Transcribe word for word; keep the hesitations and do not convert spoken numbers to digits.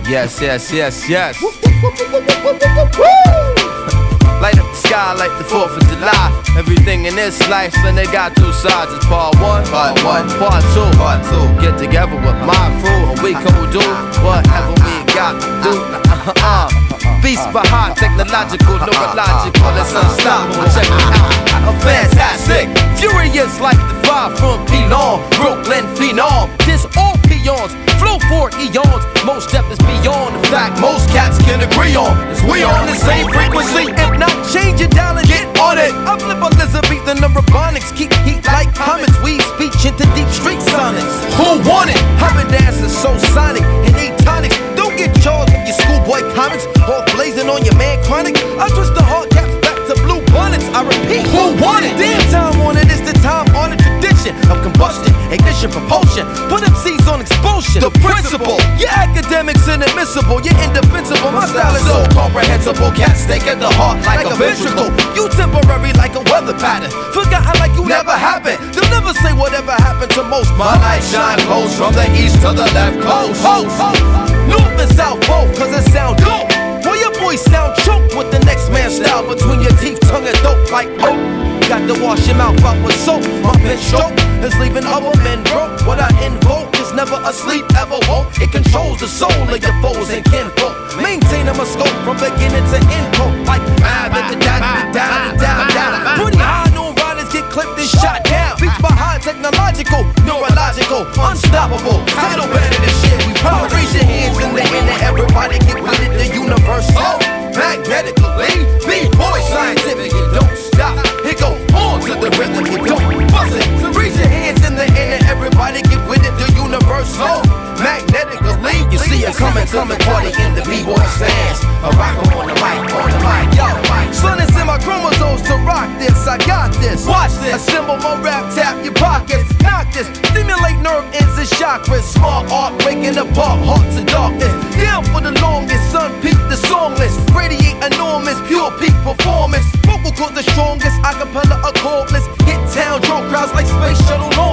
Yes, yes, yes, yes. Light up the sky like the fourth of July. Everything in this life, son, they got two sides. It's part one, part one, part two, part two. Get together with my crew and we gon' do whatever we got to do. Uh-uh. Beast by high, technological, neurological, it's unstoppable. Check it out. I'm fantastic, furious like the five from Pelon, Brooklyn phenom. This all peons, flow for eons. Most depth is beyond the fact most cats can agree on. Is we on the same frequency? If not, change your dial and get on it. I flip Elizabethan neurobonics, keep heat like comets. We speech into deep street sonics. Who want it? I've been dancing so sonic and atonic. Don't get charged with your schoolboy comics or blazing on your man chronic. I twist the hard caps back to blue bonnets. I repeat, who want it? Damn time on it, it's the time on the tradition of combustion, ignition, propulsion. Put them seeds on expulsion. The principle, your academics inadmissible, you're indefensible. My style is so comprehensible. Cats think at the heart like, like a ventricle. You temporary like a weather pattern. Forgotten like you never happened. They'll never say whatever happened to most. My light shine close from the east to the left coast. North and south both, cause it sound dope. Well, your voice sound choked with the next man's style between your teeth, tongue, and dope like oh. Got to wash your mouth out with soap. My pen stroke is leaving other men broke. What I invoke is never asleep, ever woke. It controls the soul of your foes and kinfolk. Maintaining my scope from beginning to end quote. Like ah, da da da da da da. Pretty high, no riders get clipped and shot down. Beats by high, technological, neurological, unstoppable. Title better than shit. We proud. Raise your hands in the air, everybody get with it. The universal, magnetically, B-boy, scientific, it don't stop. It go on to the rhythm, it don't buzz it. So raise your hands in the air, everybody get with it. The universal, magnetically, you see a coming, coming party in the B-boy stands. A rocker on the mic, on the mic, yo. Son, it's in my chromosomes to rock this. I got this. Watch this. Assemble my rap, tap your pockets. Knock this. Stimulate nerve ends and chakras. Smart art, breaking apart hearts and darkness. Down for the longest, sun peak the songless. Radiate enormous, pure peak performance. Vocal cords the strongest, acapella a chordless. Hit town, draw crowds like space shuttle.